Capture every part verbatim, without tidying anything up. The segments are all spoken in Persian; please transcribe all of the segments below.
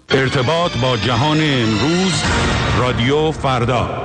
ارتباط با جهان امروز، رادیو فردا.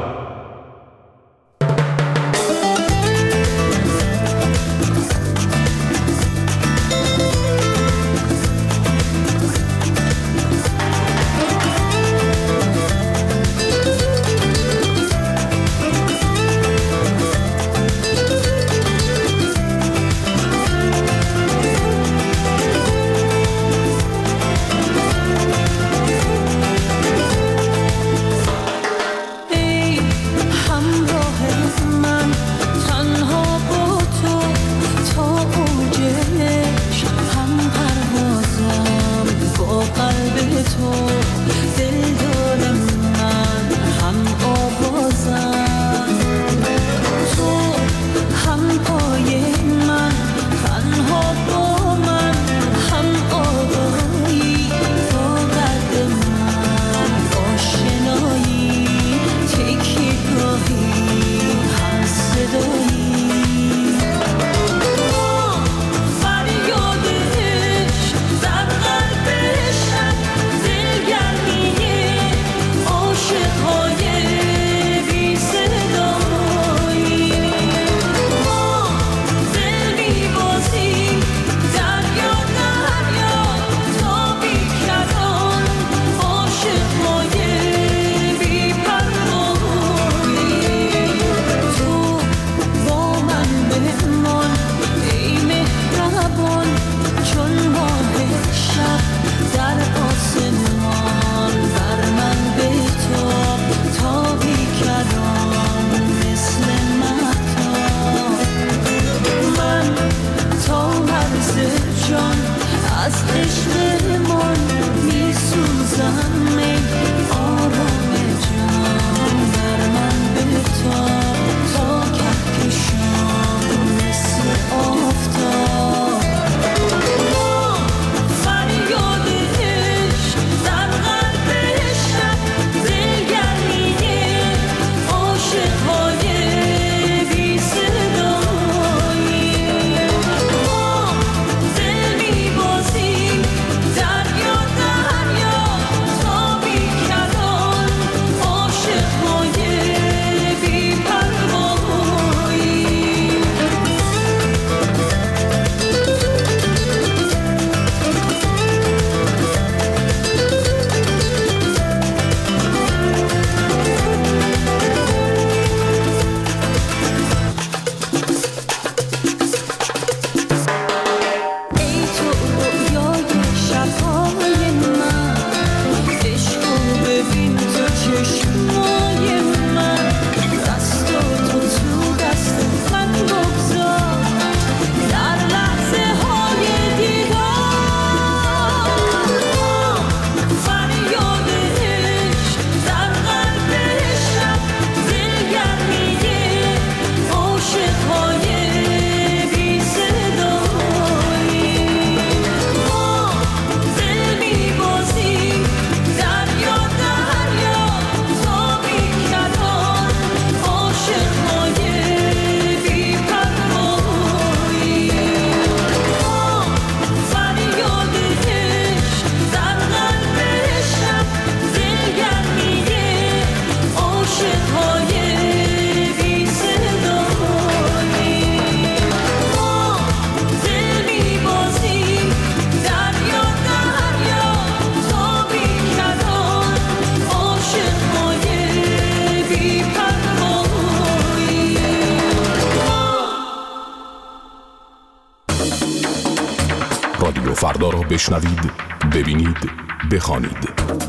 رادیو فردا را بشنوید، ببینید، بخوانید.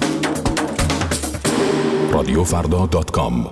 رادیو فردا دات کام.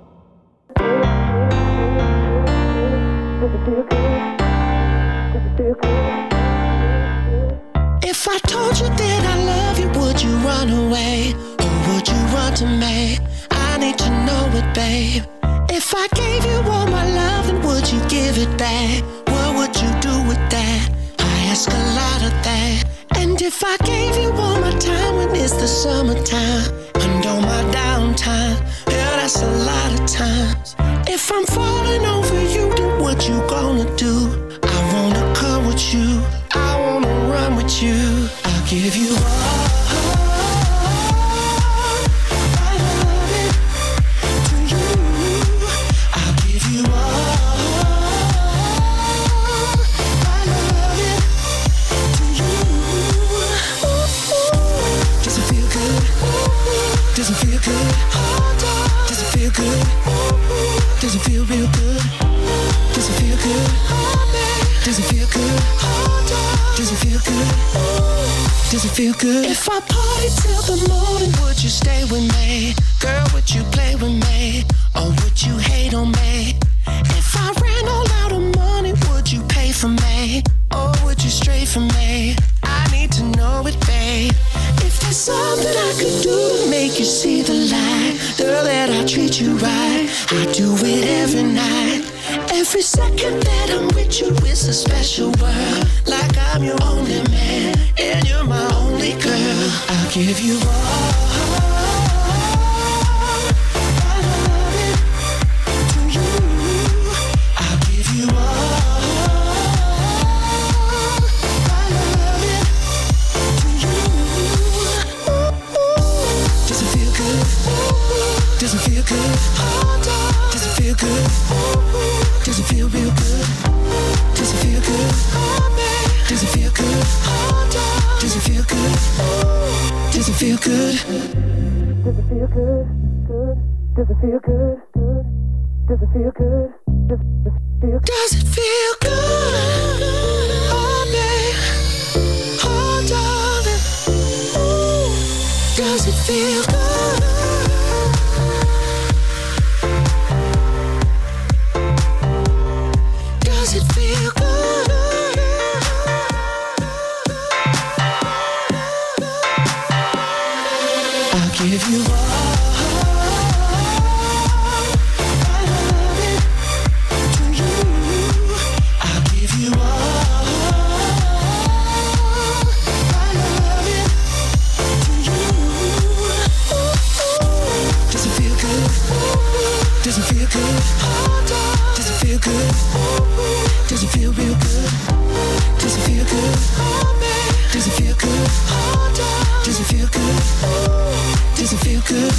If I told you that I love you, would you run away? Or would you run to me? I need to know it, babe. If I gave you all my love, then would you give it back? What would you do with that? I ask a lot of that. And if I gave you all my time when it's the summertime, and all my downtime, yeah, that's a lot of times. If I'm falling over you, then what you gonna do? I wanna come with you, I wanna run with you. I'll give you all it feel good? If I party till the morning, would you stay with me? Girl, would you play with me? Or would you hate on me? If I ran all out of money, would you pay for me? Or would you stray from me? I need to know it, babe. If there's something I could do to make you see the light, girl, that I treat you right, I do it every night. Every second that I'm with you is a special world. Like I'm your only man and you're my only girl. I'll give you all I love it to you. I'll give you all I love it to you. Does it feel good? Does it feel good? Does it feel good? Does it feel real good? Does it feel good? Does it feel good? Does it feel good? Does it feel good? Does it feel good? Good. Does it feel good? Good. Does it feel good? Does it feel good? Does it feel good? Oh, babe. Oh, darling. Ooh. Does it feel good? Does it feel good? I'll give you all I love it to you. I'll give you all I love it to you. Does it feel good? Does it feel good? Does it feel good? Does it feel real good? Does it feel good? Does it feel good? Does it feel good? Does it feel good?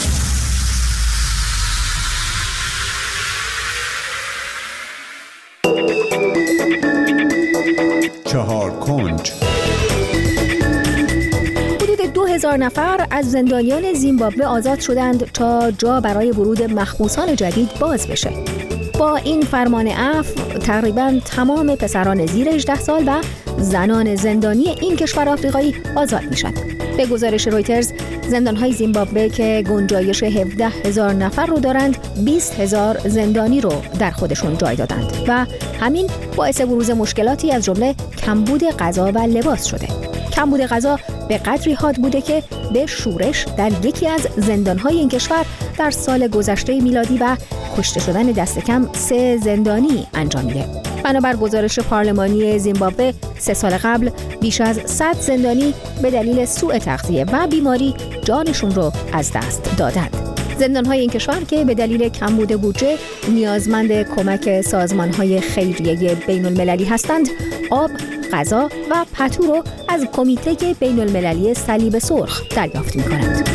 چهار کنج. حدود دو هزار نفر از زندانیان زیمبابوه آزاد شدند تا جا برای ورود مخبوسان جدید باز بشه. با این فرمان عفو تقریباً تمام پسران زیر هجده سال و زنان زندانی این کشور آفریقایی آزاد میشن. به گزارش رویترز زندان‌های زیمبابوه که گنجایش هفده هزار نفر رو دارند بیست هزار زندانی رو در خودشون جای دادند و همین باعث بروز مشکلاتی از جمله کمبود غذا و لباس شده. کمبود غذا به قدری حاد بوده که به شورش در یکی از زندان‌های این کشور در سال گذشته میلادی و کشته شدن دست کم سه زندانی انجام میده. بنابر گزارش پارلمانی زیمبابوه سه سال قبل بیش از صد زندانی به دلیل سوء تغذیه و بیماری جانشون رو از دست دادند. زندان‌های این کشور که به دلیل کمبود بودجه نیازمند کمک سازمان‌های خیریه بین‌المللی هستند، آب، غذا و پتو رو از کمیته بین‌المللی صلیب سرخ دریافت می‌کنند.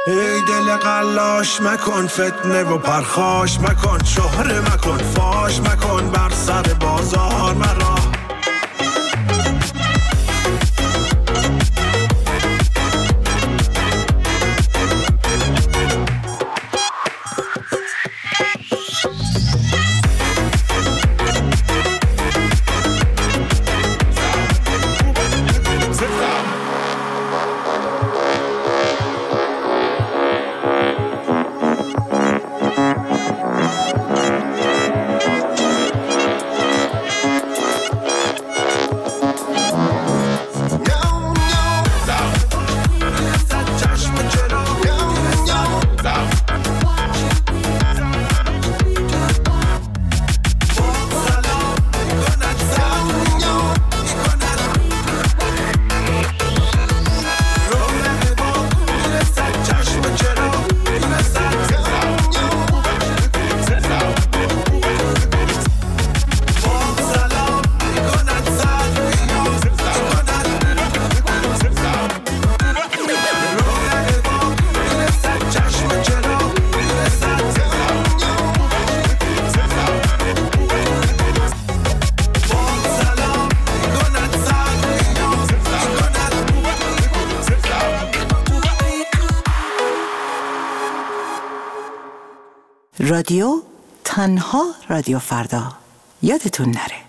ای دل قلاش مکن فتنه و پرخاش مکن، شهره مکن فاش مکن بر سر بازار مرا. رادیو تنها رادیو فردا، یادتون نره.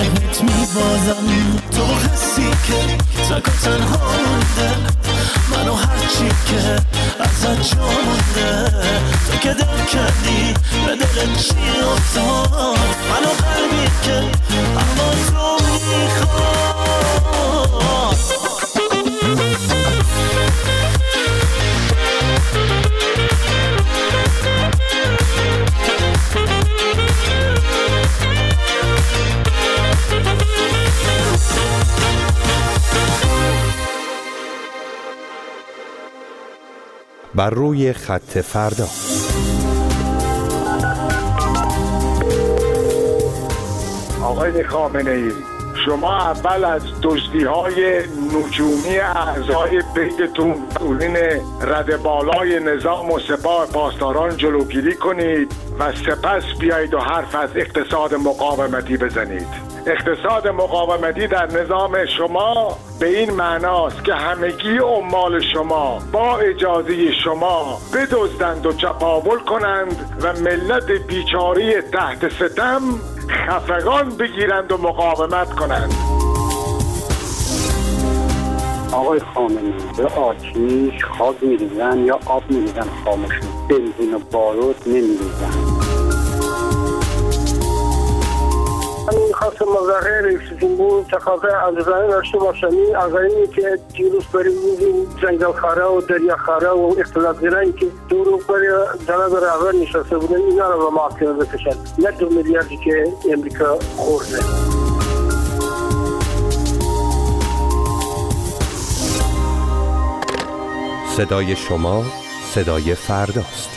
بازم تو حسی که تک و تنها مونده، منو جا مونده تو که دل کردی به دل چی افتاد منو قلبی که اما تو میخواد بر روی خط فردا. آقای خامنه‌ای، شما اول از دزدی‌های نجومی اعضای بیتتون مسئولین رده بالای نظام و سپاه پاسداران جلوگیری کنید و سپس بیایید و حرف از اقتصاد مقاومتی بزنید. اقتصاد مقاومتی در نظام شما به این معناست که همگی عمال شما با اجازه شما بدزدند و چپاول کنند و ملت بیچاره تحت ستم خفگان بگیرند و مقاومت کنند. آقای خامنه‌ای، به آتیش خاک می‌ریزن یا آب می‌ریزن خاموشی، بنزین و بارود نمی‌ریزن. همین خواست مظاهر رئیس‌جمهور بود تقاضا از رای داشته باشم از اینی که دیروز برای این جنگل خاره و دریا خاره و اختلاط گرایی که دورو برای جناب رهبر نشسته بودن اینا رو به محاکمه بکشن، نه دو میلیاردی که امریکا خورده. صدای شما صدای فرداست.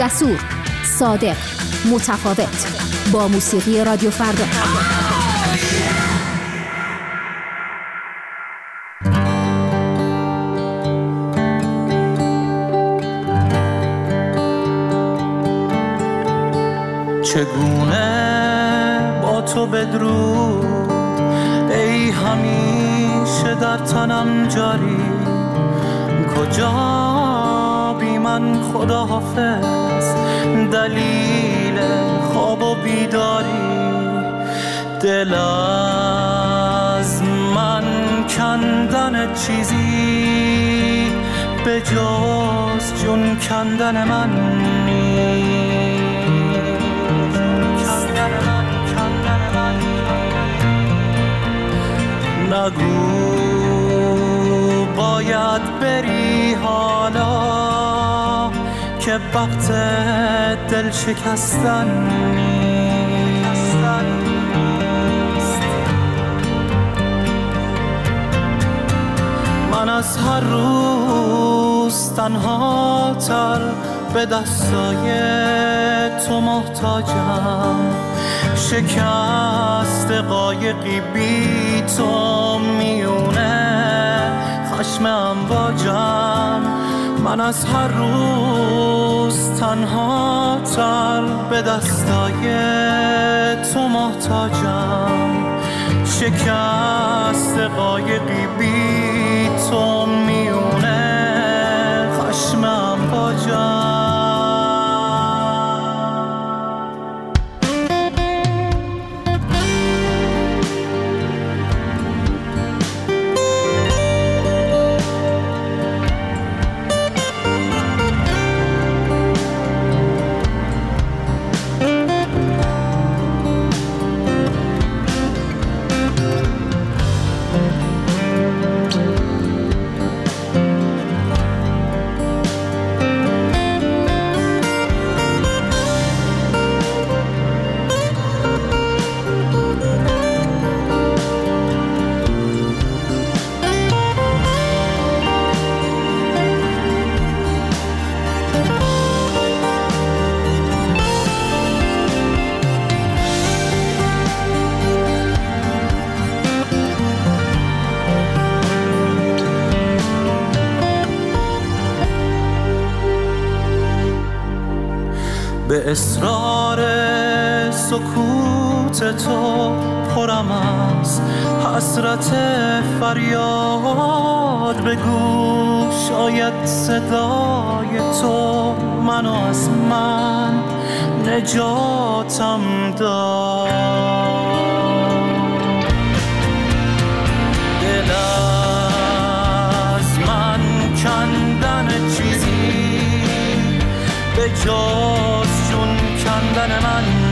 جسور، صادق، متفاوت، با موسیقی رادیو فردا. چگونه با تو بدرود ای همیشه در تنم جاری، کجا بی من خداحافظ دلیل خواب و بیداری، دل از من کندن چیزی به جز جون کندن من نیست. نگو باید بری حالا که وقت دل شکستن نیست. من از هر روز تنها تر به دستای تو محتاجم، شکست قایقی بی تو میونه خشم امواجم. من از هر روز تنها تر به دستای تو محتاجم، شکست قایقی بی تو میونه خشم امواجم. به اصرار سکوت تو پرم از حسرت فریاد، بگو شاید صدای تو منو از من نجاتم داد. دل از من کندن چیزی به جز جون کندن من